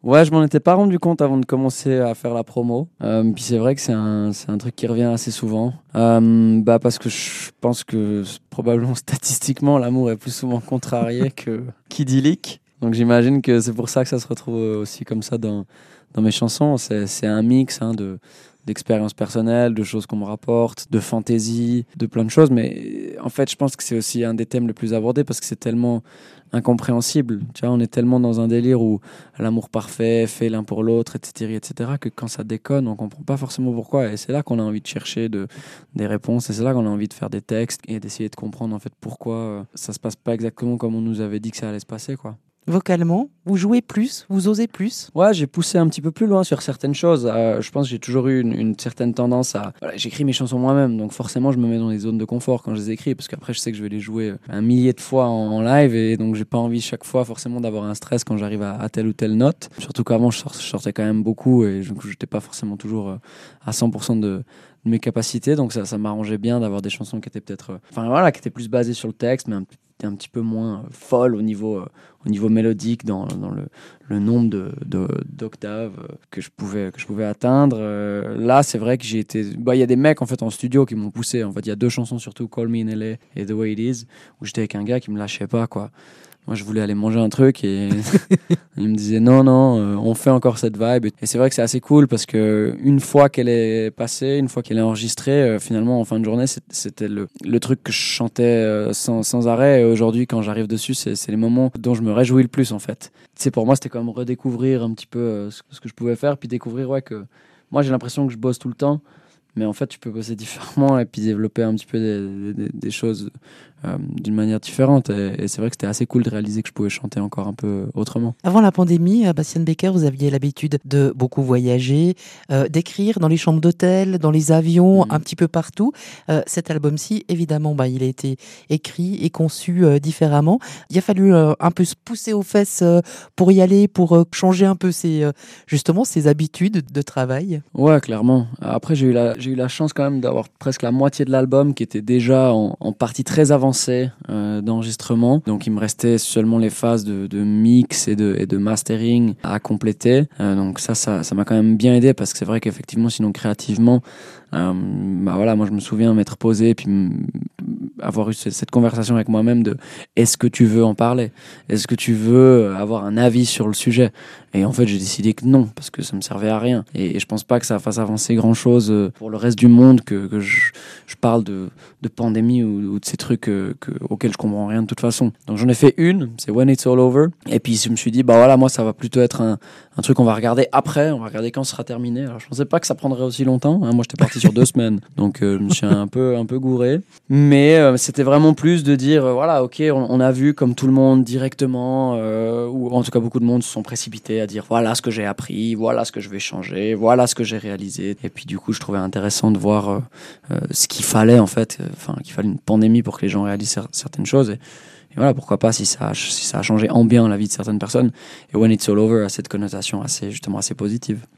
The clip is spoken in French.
Ouais, je m'en étais pas rendu compte avant de commencer à faire la promo. Puis c'est vrai que c'est un truc qui revient assez souvent. Parce que je pense que probablement statistiquement, l'amour est plus souvent contrarié que qu'idyllique. Donc j'imagine que c'est pour ça que ça se retrouve aussi comme ça dans mes chansons. C'est un mix d'expériences personnelles, de choses qu'on me rapporte, de fantaisie, de plein de choses. Mais en fait, je pense que c'est aussi un des thèmes les plus abordés parce que c'est tellement incompréhensible. Tu vois, on est tellement dans un délire où l'amour parfait, fait l'un pour l'autre, etc., que quand ça déconne, on comprend pas forcément pourquoi. Et c'est là qu'on a envie de chercher des réponses. Et c'est là qu'on a envie de faire des textes et d'essayer de comprendre en fait pourquoi ça se passe pas exactement comme on nous avait dit que ça allait se passer, quoi. Vocalement, vous jouez plus, vous osez plus? Ouais, j'ai poussé un petit peu plus loin sur certaines choses. Je pense que j'ai toujours eu une certaine tendance à... Voilà, j'écris mes chansons moi-même, donc forcément je me mets dans des zones de confort quand je les écris, parce qu'après je sais que je vais les jouer un millier de fois en live, et donc j'ai pas envie chaque fois forcément d'avoir un stress quand j'arrive à telle ou telle note. Surtout qu'avant je sortais quand même beaucoup, et du coup j'étais pas forcément toujours à 100% de mes capacités, donc ça m'arrangeait bien d'avoir des chansons qui étaient peut-être... qui étaient plus basées sur le texte, mais un petit peu moins folles au niveau mélodique, dans le nombre d'octaves que je pouvais atteindre. Là, c'est vrai que j'ai été... il y a des mecs en fait en studio qui m'ont poussé. En fait, il y a 2 chansons surtout, Call Me in LA et The Way It Is, où j'étais avec un gars qui me lâchait pas, quoi. Moi, je voulais aller manger un truc et il me disait non, on fait encore cette vibe. Et c'est vrai que c'est assez cool parce que une fois qu'elle est passée, une fois qu'elle est enregistrée, finalement, en fin de journée, c'était le truc que je chantais sans arrêt. Et aujourd'hui, quand j'arrive dessus, c'est les moments dont je me réjouis le plus, en fait. Tu sais, pour moi, c'était comme redécouvrir un petit peu ce que je pouvais faire, puis découvrir, ouais, que moi, j'ai l'impression que je bosse tout le temps. Mais en fait, tu peux bosser différemment et puis développer un petit peu des choses d'une manière différente. Et c'est vrai que c'était assez cool de réaliser que je pouvais chanter encore un peu autrement. Avant la pandémie, Bastien Becker, vous aviez l'habitude de beaucoup voyager, d'écrire dans les chambres d'hôtel, dans les avions, un petit peu partout. Cet album-ci, évidemment, il a été écrit et conçu différemment. Il a fallu un peu se pousser aux fesses pour y aller, pour changer un peu ses habitudes de travail. Ouais, clairement. Après, j'ai eu la chance quand même d'avoir presque la moitié de l'album qui était déjà en partie très avancée d'enregistrement. Donc, il me restait seulement les phases de mix et de mastering à compléter. Donc ça m'a quand même bien aidé parce que c'est vrai qu'effectivement, sinon créativement, moi je me souviens m'être posé et puis avoir eu cette conversation avec moi-même de est-ce que tu veux en parler, est-ce que tu veux avoir un avis sur le sujet, et en fait j'ai décidé que non parce que ça me servait à rien, et je pense pas que ça fasse avancer grand chose pour le reste du monde que je parle de pandémie ou de ces trucs auxquels je comprends rien de toute façon. Donc j'en ai fait une, c'est When It's All Over, et puis je me suis dit moi ça va plutôt être un truc qu'on va regarder après, on va regarder quand ce sera terminé. Alors je pensais pas que ça prendrait aussi longtemps, hein. Moi j'étais parti sur 2 semaines, donc je me suis un peu gouré, mais c'était vraiment plus de dire ok, on a vu comme tout le monde directement, ou en tout cas beaucoup de monde se sont précipités à dire voilà ce que j'ai appris, voilà ce que je vais changer, voilà ce que j'ai réalisé, et puis du coup je trouvais intéressant de voir ce qu'il fallait en fait, qu'il fallait une pandémie pour que les gens réalisent certaines choses, et voilà, pourquoi pas si ça a changé en bien la vie de certaines personnes. Et When It's All Over a cette connotation assez positive.